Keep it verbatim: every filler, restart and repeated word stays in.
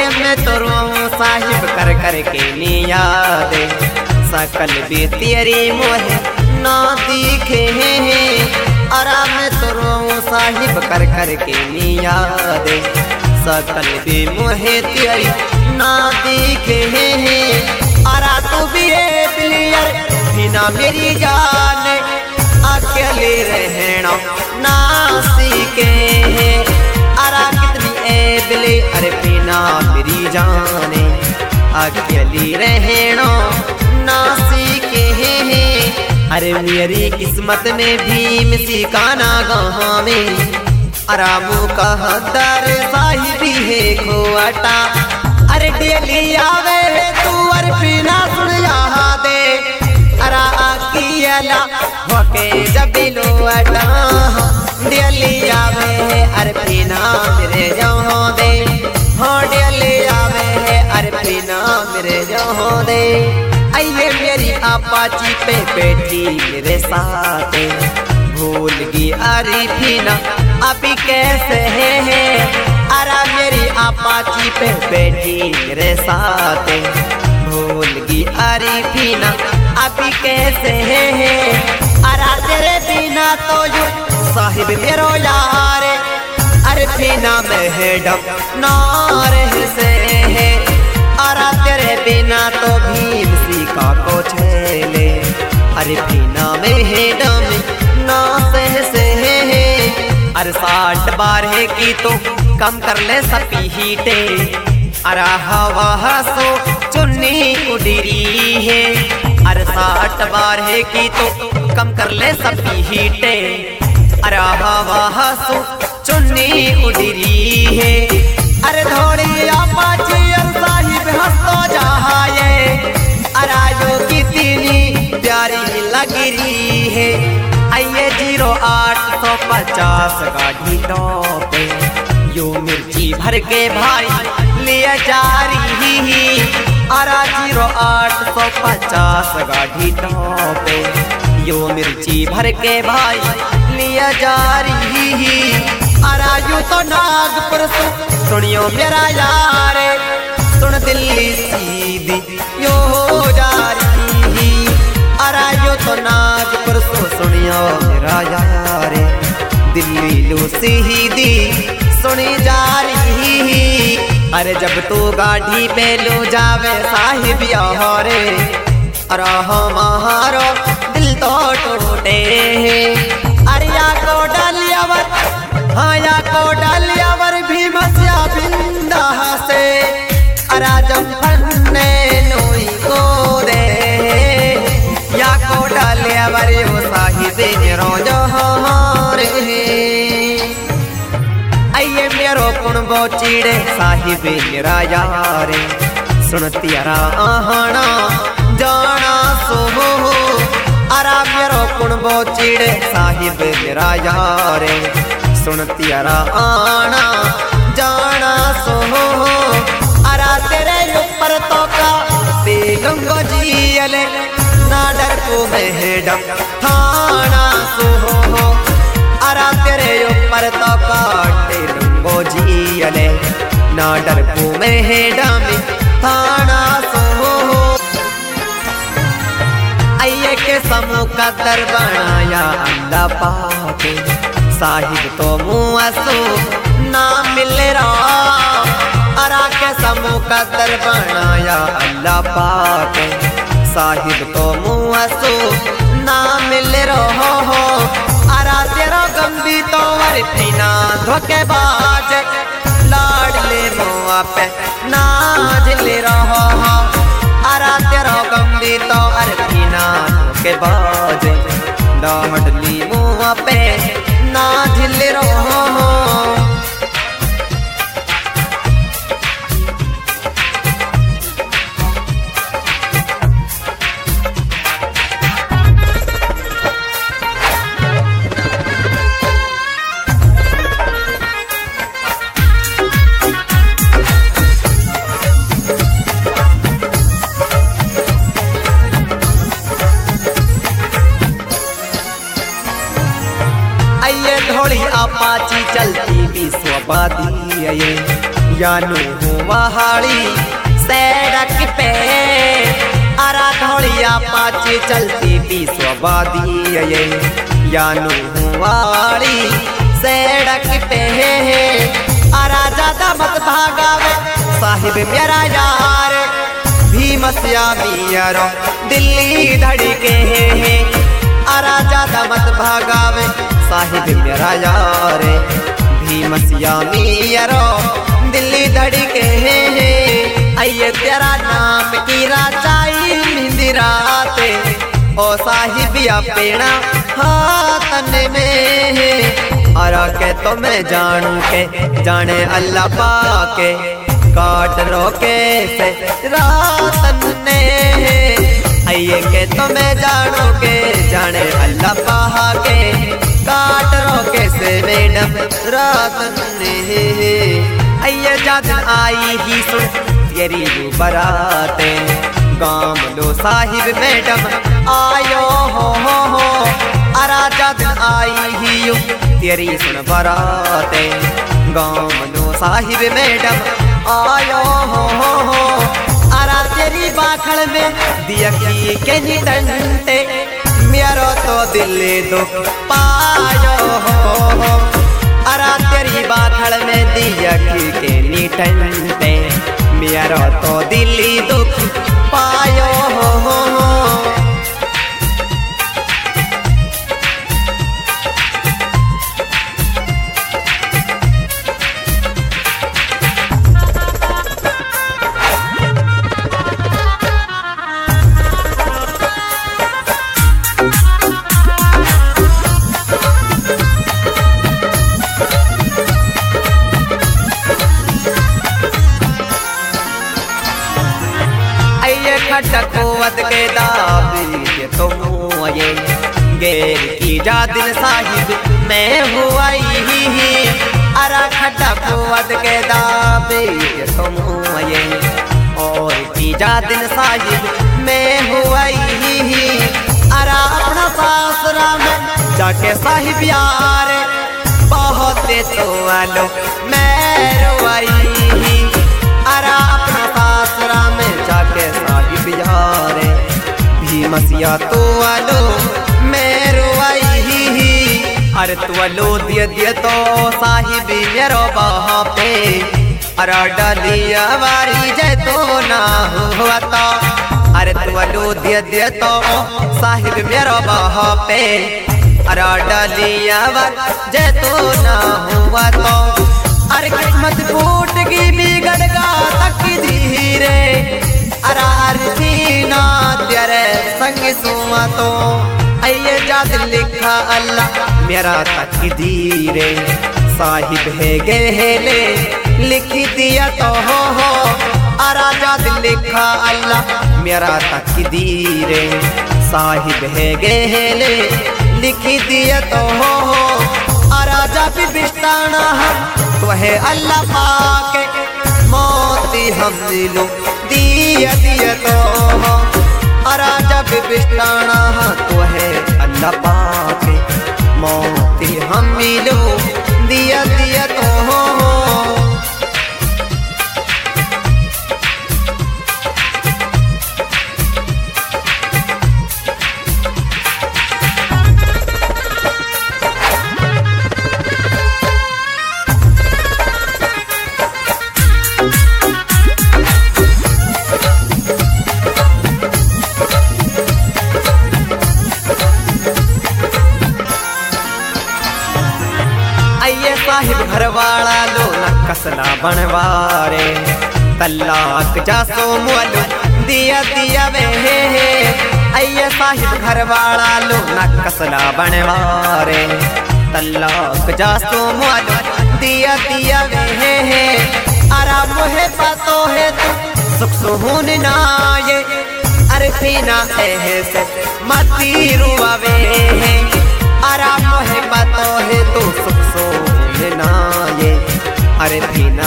आइए मैं तो रोऊं साहिब कर कर के नियाद सकल भी तेरी मोहे ना दिखे अरा मैं तो रोऊं साहिब कर कर के नियाद सकल भी मोहे तेरी ना दिखे अरा तू भी है प्लेयर बिना मेरी जान अकेले रहना ना सीखे अरा कितनी एबले अरे बिना मेरी जाने अकेली रहना ना सीखे अरे मेरी किस्मत में भीम सिकाना गाँव में आरामों का दर साहिबी है खोटा अरे डेली आवे तू अरे बिना सुन यहाँ दे अरा अकेला होके जब लोटा डेली आवे अरे बिना मेरे यहाँ दे हाँ डेली आवे अरे बिना मेरे यहाँ दे आइए मेरी अपाची पे बैठी मेरे साथ भूल गई अरे बिना अभी कैसे है अरा मेरी अपाची पे बैठी मेरे साथ भूल गई अरे बिना अभी कैसे है अरा तेरे बिना तो यू साहिब मेरो यार अरे बिना मैडम नार से है अरा तेरे बिना तो भीम सिका को छेले अरे बिना मैडम ना से है अरे साठ बार है की तो कम कर ले सपी हीटे अरा हवा सो चुन्नी उड़री है अरे साठ बार है की तो कम कर ले सपी हीटे अरे हवा सो चुन्नी उड़री है अरे धोड़ी अपाची साहिब हंसतो जाए अरा जो कितनी प्यारी लग रही है आइए जीरो आठ सौ पचास गाड़ी टॉप यो मिर्ची भर के भाई लिया जा रही अरा जीरो आठ सौ पचास गाड़ी टॉप यो मिर्ची भर के भाई लिया जा रही अरा यू तो नागपुर सुनियो मेरा यार सुन दिल्ली सीधी यो जा रही अरा यो तो नागपुर सो सुनियो मेरा यार दिल्ली लो सीधी सुनी जा रही अरे जब तू गाड़ी पे लो जावे साहिब यारे अरा हमारो दिल तो टूटे अरे या को डालियावर हाँ या को डालियावर भी मसिया बिंदा से अरा जब फन्ने नोई को दे या को डालियावर वो साहिब रोज हमारे आइए मेरो कुणबो चीड़े साहिब मेरा यार सुनती अरा आहना जाना सो अरा मेरो कुणबो चीड़े साहिब मेरा यार सुनती अरा आना जाना सो अरा तेरे ऊपर तो का बेगंगो जियले ना डर को मैडम थाना सो अरा तेरे ऊपर तो काटे लंगो जियले ना डर को मैडम थाना सो आइए के समूह का दर बनाया अल्लाह पाक साहिब तो मुँह सो ना मिल रहा अरा के समूह का दर बनाया अल्लाह पाक साहिब तो मुँह सो ना मिल रहा हो अरा तेरा गंदी तो अरे बिना धोखेबाज लाडले मुआ पे नाज ले रहा अरा तेरा गंदी तो अरे बिना धोखेबाज लाडली मुआ पे नाज ले रहा अपाची चलती विश्ववादी यानू वहाड़ी सड़क पे अरा धौलिया पाचे चलती थी स्वाबादी ये यानू वाड़ी सड़क पे अरा ज्यादा मत भागावे साहिब मेरा यार भीमसिया मियारो दिल्ली धड़के अरा ज्यादा मत भागावे साहिब मेरा यार भीमसिया मियारो दिल्ली धड़के आइए तेरा नाम की राचाई मिंदिराते ओ साहिबिया पेड़ा हाथन में अरा के तो मैं जानू के जाने अल्लाह पाके काट रोके से रातन ने आइए के तो मैं जानू के जाने अल्लाह पाके काट रोके से मैडम रातन ने आइए जद आई ही सुन तेरी बराते गाम लो साहिब मैडम आयो हो हो हो अरा जद आई ही यू तेरी सुन बराते गाम लो साहिब मैडम आयो हो हो हो अरा तेरी बाखड़ में दियकी के निडंटे मेरा तो दिल दुख पायो हो हो अरा तेरी बाखड़ में दियकी के निडंटे मेरा तो दिल्ली दुख पायो हो हो खटकोवत के दाबी के तुम ये गेर की जादिन साहिब मैं हुआई ही अरा खटकोवत के दाबी के तुम ये और की जादिन साहिब मैं हुआई ही अरा अपना सासरा में जाके साहिब यार बहुत तो आलो मैं रुआई ही अरा अपना सासरा में जाके साहिब यारे भीमसिया तो आलो मैं रुआई ही अरे तू आलो दिए दिए तो साहिब मेरो बहा पे अरा डालिया वारी जय तो ना हुआ तो अरे तू आलो दिए दिए तो साहिब मेरो बहा पे अरा डालिया वार जय तो ना हुआ तो अरे किस्मत फूट की बिगड़ गा तक धीरे अरा अरसीना तेरे संग सुआ तो आइए जाद लिखा अल्लाह मेरा तक धीरे साहिब है गहले लिख दिया तो हो हो अरा जाद लिखा अल्लाह मेरा तक धीरे साहिब है गहले लिख दिया तो हो हो अरा जा भी बिस्ताना तो है अल्लाह पाके मोती हम दिलो दिया दिया तो हो अरा जब बिस्ताना तो है अल्लाह पाके मोती हम मिलो दिया दिया तो हो साहिब घरवाला लो न कसला बनवारे तलाक जासो मुअलो दिया दिया वे अये साहिब घरवाला लो न कसला बनवारे तलाक जासो मुअलो दिया दिया वे अरा मोहे पातो है तू सुख सुहून ना ये अरे पीना ऐसे मती रुआवे अरा मोहे पातो है तू सुख सुहून ना ये अरे पीना